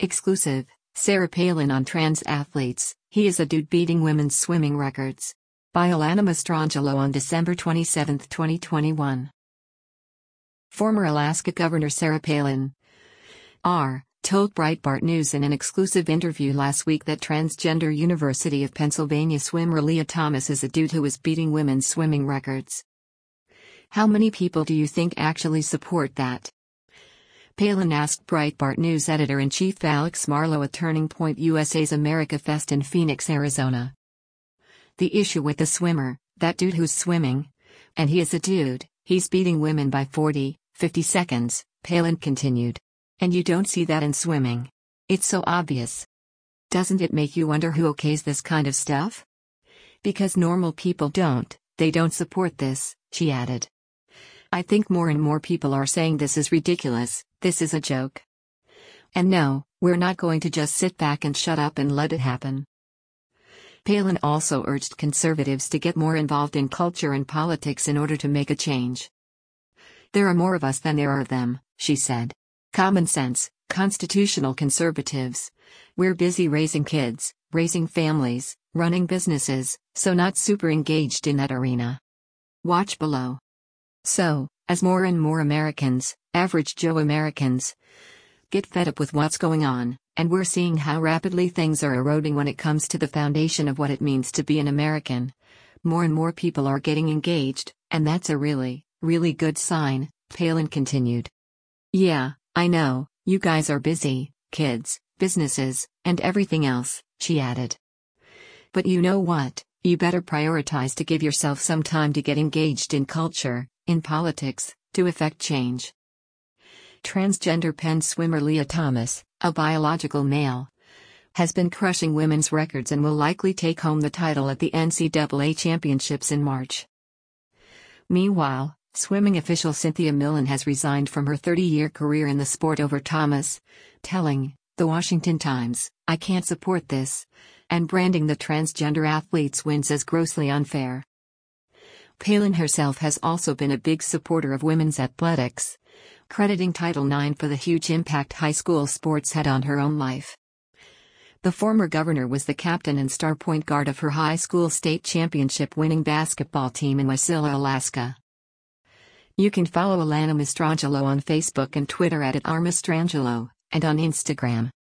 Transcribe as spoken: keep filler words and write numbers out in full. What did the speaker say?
Exclusive, Sarah Palin on trans athletes, he is a dude beating women's swimming records. By Alana Mastrangelo on December twenty-seventh, twenty twenty-one. Former Alaska Governor Sarah Palin R. told Breitbart News in an exclusive interview last week that transgender University of Pennsylvania swimmer Lia Thomas is a dude who is beating women's swimming records. How many people do you think actually support that? Palin asked Breitbart News editor-in-chief Alex Marlow at Turning Point U S A's America Fest in Phoenix, Arizona. The issue with the swimmer, that dude who's swimming, and he is a dude, he's beating women by forty, fifty seconds, Palin continued. And you don't see that in swimming. It's so obvious. Doesn't it make you wonder who okays this kind of stuff? Because normal people don't, they don't support this, she added. I think more and more people are saying this is ridiculous, this is a joke. And no, we're not going to just sit back and shut up and let it happen. Palin also urged conservatives to get more involved in culture and politics in order to make a change. There are more of us than there are of them, she said. Common sense, constitutional conservatives. We're busy raising kids, raising families, running businesses, so not super engaged in that arena. Watch below. So, as more and more Americans, average Joe Americans, get fed up with what's going on, and we're seeing how rapidly things are eroding when it comes to the foundation of what it means to be an American, more and more people are getting engaged, and that's a really, really good sign, Palin continued. Yeah, I know, you guys are busy, kids, businesses, and everything else, she added. But you know what, you better prioritize to give yourself some time to get engaged in culture, in politics, to effect change. Transgender Penn swimmer Lia Thomas, a biological male, has been crushing women's records and will likely take home the title at the N C double A Championships in March. Meanwhile, swimming official Cynthia Millen has resigned from her thirty-year career in the sport over Thomas, telling The Washington Times, "I can't support this," and branding the transgender athlete's wins as grossly unfair. Palin herself has also been a big supporter of women's athletics, crediting Title nine for the huge impact high school sports had on her own life. The former governor was the captain and star point guard of her high school state championship winning basketball team in Wasilla, Alaska. You can follow Alana Mastrangelo on Facebook and Twitter at, at r mastrangelo, and on Instagram.